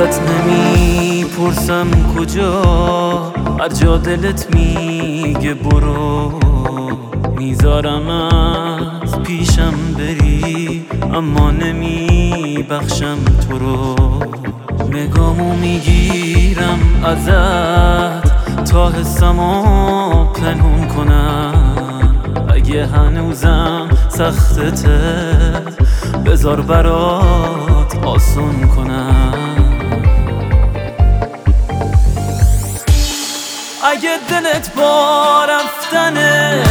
ازت نمیپرسم کجا، هر جا دلت میگه برو، میذارم از پیشم بری، اما نمیبخشم تو رو. نگامو میگیرم ازت تا حسمو پنهون کنم، اگه هنوزم سختته بذار برات آسون کنم. اگه دلت با رفتنه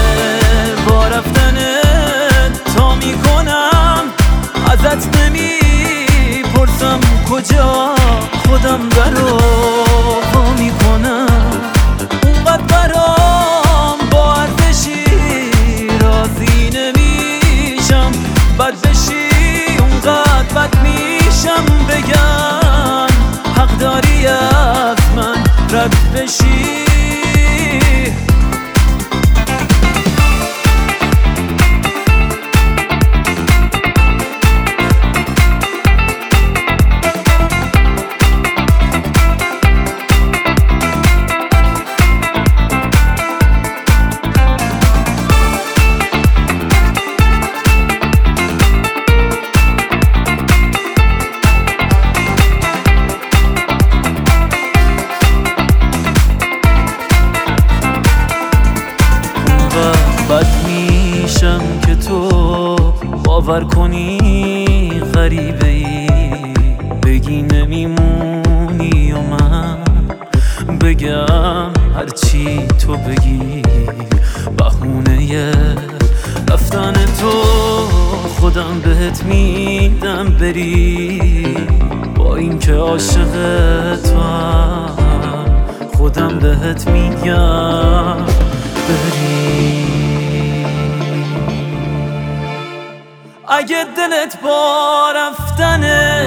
تا میکنم، ازت نمیپرسم کجا، خودم درو وا میکنم. اونقدر برام با ارزشی راضی نمیشم، بد بشی اونقدر بد میشم، بگن حق داری از من رد بشی. بد میشم که تو باور کنی غریبه ای، بگی نمیمونی و من بگم هرچی تو بگی. بهونه رفتن تو خودم بهت میدم بری، با اینکه عاشق تو هم خودم بهت میگم بری. اگه دلت با رفتنه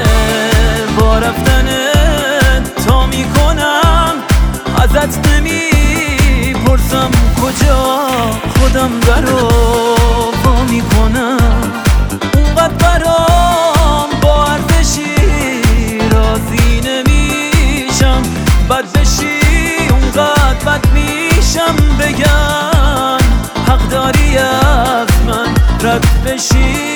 تا میکنم، ازت نمیپرسم کجا، خودم درو وا میکنم. اونقدر برام با ارزشی راضی نمیشم، بد بشی اونقدر بد میشم، بگن حق داری از من رد بشی.